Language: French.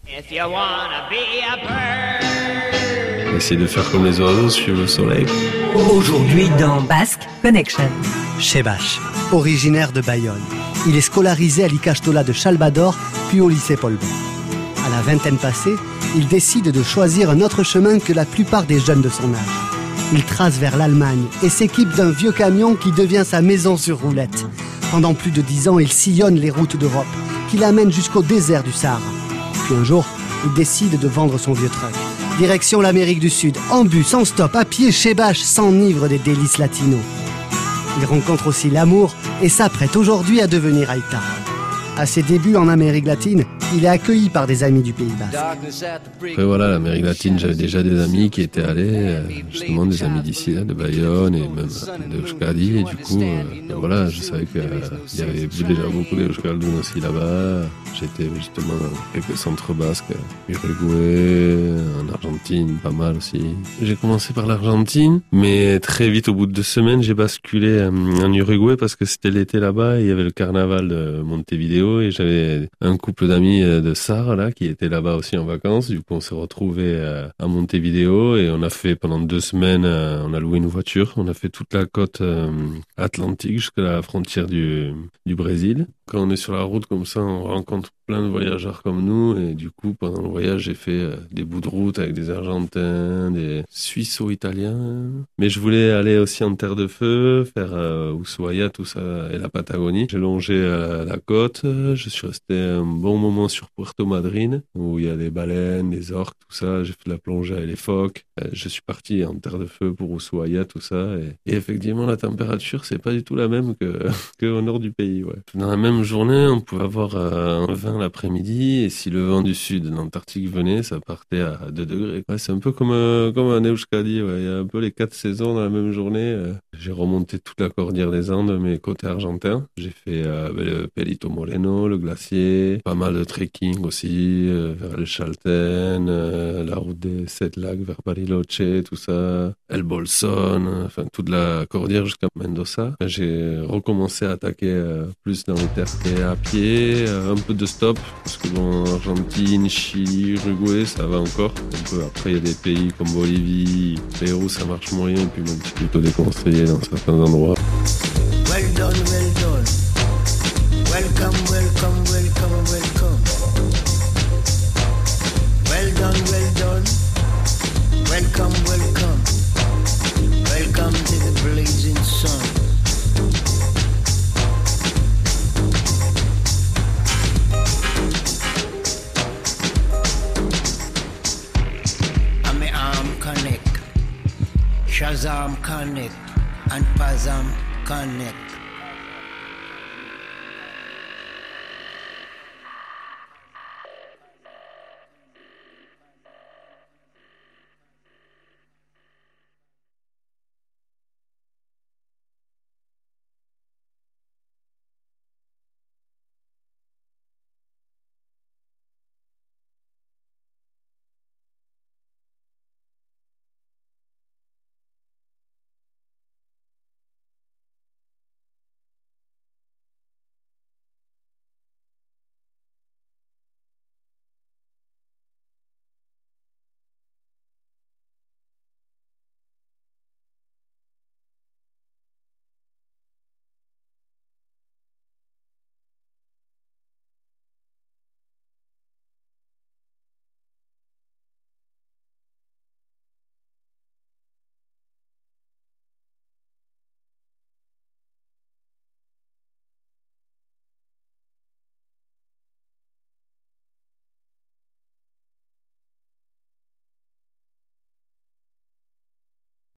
If you wanna be a bird. Essayer de faire comme les oiseaux, suivre le soleil. Aujourd'hui dans Basque Connection. Chebache, originaire de Bayonne. Il est scolarisé à l'Ikastola de Chalbador, puis au lycée Paul Bert. À la vingtaine passée, il décide de choisir un autre chemin que la plupart des jeunes de son âge. Il trace vers l'Allemagne et s'équipe d'un vieux camion qui devient sa maison sur roulette. Pendant plus de 10 ans, il sillonne les routes d'Europe, qui l'amènent jusqu'au désert du Sahara. Puis un jour, il décide de vendre son vieux truck. Direction l'Amérique du Sud, en bus, en stop, à pied, Chebache s'enivre des délices latinos. Il rencontre aussi l'amour et s'apprête aujourd'hui à devenir Aïta. À ses débuts en Amérique latine, il est accueilli par des amis du Pays Basque. Après voilà, l'Amérique latine, j'avais déjà des amis qui étaient allés, justement des amis d'ici, là, de Bayonne et même de Euskadi. Et du coup, voilà, je savais qu'il y avait déjà beaucoup d'Euskalduns aussi là-bas. J'étais justement dans quelques centres basques, Uruguay, en Argentine, pas mal aussi. J'ai commencé par l'Argentine, mais très vite, au bout de 2 semaines, j'ai basculé en Uruguay parce que c'était l'été là-bas et il y avait le carnaval de Montevideo et j'avais un couple d'amis de Sarre là qui étaient là-bas aussi en vacances. Du coup, on s'est retrouvés à Montevideo et on a fait pendant 2 semaines, on a loué une voiture, on a fait toute la côte atlantique jusqu'à la frontière du Brésil. Quand on est sur la route comme ça, on rencontre plein de voyageurs comme nous et du coup, pendant le voyage, j'ai fait des bouts de route avec des Argentins, des Suisso-Italiens. Mais je voulais aller aussi en Terre de Feu, faire Ushuaia, tout ça, et la Patagonie. J'ai longé la côte, je suis resté un bon moment sur Puerto Madryn, où il y a des baleines, des orques, tout ça. J'ai fait de la plongée avec les phoques. Je suis parti en Terre de Feu pour Ushuaia, tout ça. Et effectivement, la température, c'est pas du tout la même qu'au nord du pays, ouais. Dans la même journée, on pouvait avoir un vent l'après-midi, et si le vent du sud de l'Antarctique venait, ça partait à 2 degrés. Ouais, c'est un peu comme un Euskadi, ouais. Il y a un peu les 4 saisons dans la même journée. J'ai remonté toute la cordillère des Andes, mais côté argentin. J'ai fait le Perito Moreno, le glacier, pas mal de trekking aussi, vers le Chaltén, la route des 7 lacs vers Bariloche, tout ça, El Bolson, enfin toute la cordillère jusqu'à Mendoza. J'ai recommencé à attaquer plus dans les terres à pied, un peu de stop, parce que bon, Argentine, Chili, Uruguay, ça va encore. Après, il y a des pays comme Bolivie, Pérou, ça marche moyen, et puis même c'est plutôt déconseillé dans certains endroits. Well done, well done. Welcome, welcome, welcome, welcome. Well done, well done. Welcome, welcome. Welcome to the blazing sun. Shazam connect and Pazam connect.